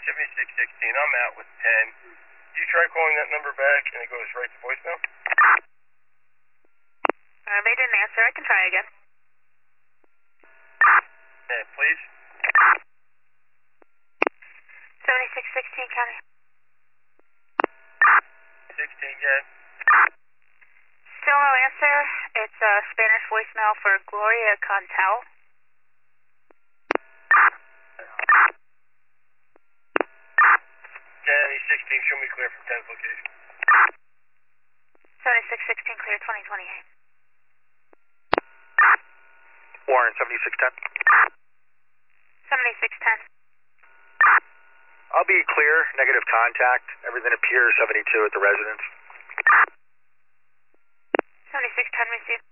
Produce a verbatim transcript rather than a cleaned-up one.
seventy-six sixteen, I'm out with ten. You try calling that number back and it goes right to voicemail? Uh, they didn't answer. I can try again. Yeah, please. seventy-six sixteen, County. sixteen, yeah. Still no answer. It's a Spanish voicemail for Gloria Contel. County sixteen, show me clear from ten's location. seventy-six sixteen, clear twenty twenty-eight. Warren, seventy-six ten. seventy-six ten. I'll be clear, negative contact. Everything appears seventy-two at the residence. seventy-six ten, received.